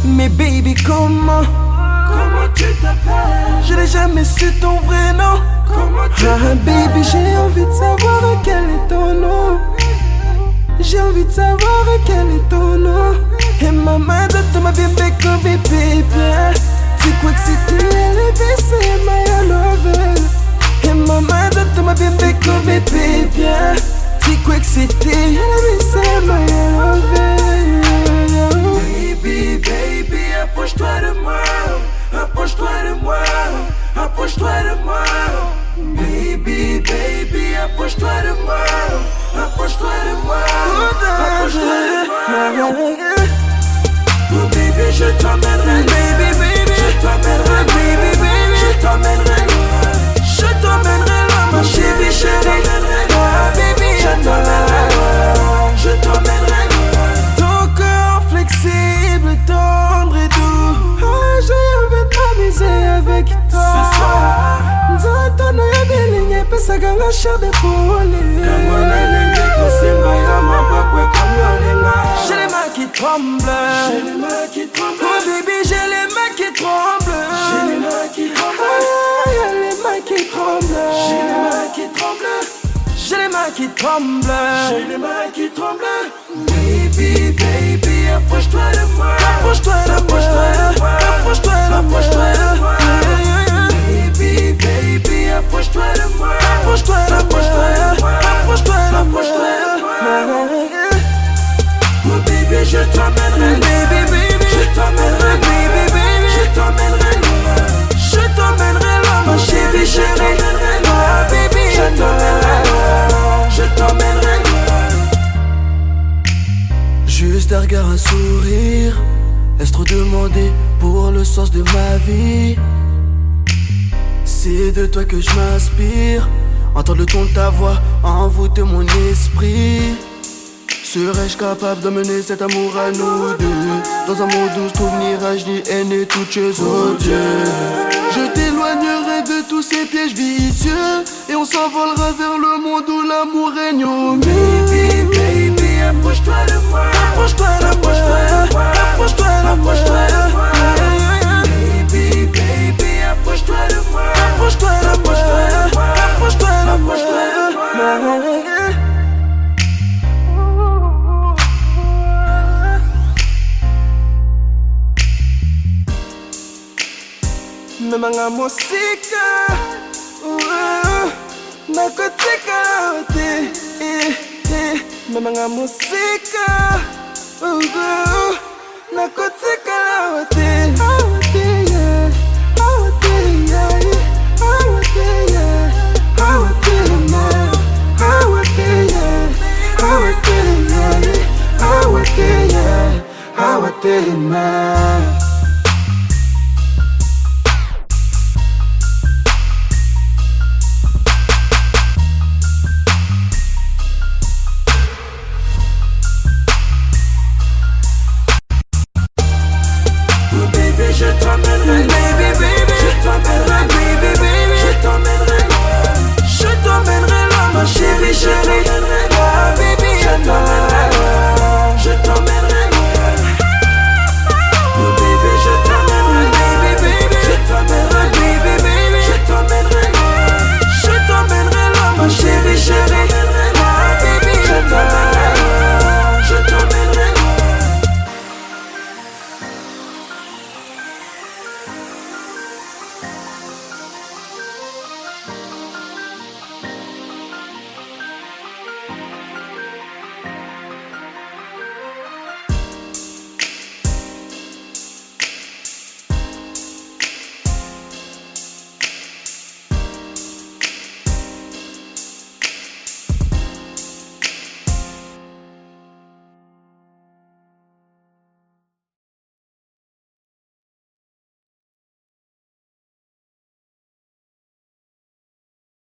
Mais baby, comment tu t'appelles? Je n'ai jamais su ton vrai nom. Comment tu t'appelles? Baby, j'ai envie de savoir quel est ton nom. J'ai envie de savoir quel est ton nom. Et maman, tu m'as bien béco, bébé, bien. Tu crois que c'était élevé, c'est my love. Et maman, tu m'as bien béco, bébé, bien. Tu crois que c'était élevé, c'est my love. Baby, baby, approche-toi de moi. Approche-toi de moi. Approche-toi de moi. Baby, baby, approche-toi de moi. Approche-toi de moi. Approche-toi de moi. Oh baby, je t'emmènerai. Baby, baby, je t'emmènerai. Baby, baby, je t'emmènerai. Je t'emmènerai là, ma chérie, chérie. Baby, je t'emmènerai. Je t'emmènerai. Ton corps flexible, tendre et doux. Ah, j'ai envie de m'amuser avec toi. Ce soir. Nzoto no ya bilingi epesaka nga chair d'épaule. J'ai les mains qui tremblent. J'ai les mains qui tremblent. Oh baby, j'ai les mains qui tremblent. J'ai les mains qui tremblent. Ah, y'a les mains qui tremblent. J'ai les mains qui tremblent. J'ai les mains qui tremblent. J'ai les mains qui tremblent. Baby, baby, approche-toi de moi. Approche-toi de moi. Approche-toi de moi. Approche-toi de moi. Baby, baby, approche-toi de moi. Approche-toi de moi. Approche-toi de moi. Oh baby, je t'emmènerai. Baby, baby, je t'emmènerai. Baby, baby, je t'emmènerai. Je t'emmènerai là, ma chérie, chérie. Baby, je t'emmènerai. Je t'emmènerai. Juste un regard, un sourire. Est-ce trop demander pour le sens de ma vie? C'est de toi que je m'inspire. Entendre le ton de ta voix envoûter mon esprit. Serais-je capable de mener cet amour à nous deux? Dans un monde où se trouve ni rage ni haine et toutes choses odieuses. Je t'éloignerai de tous ces pièges vicieux et on s'envolera vers le monde où l'amour règne au mieux. Baby, baby, approche-toi de moi. Approche-toi de moi. Approche-toi de moi. Baby, baby, approche-toi de moi. Approche-toi de moi. Approche-toi de moi. Memanga musika nakotika ote Memanga musika nakotika ote Je t'emmènerai.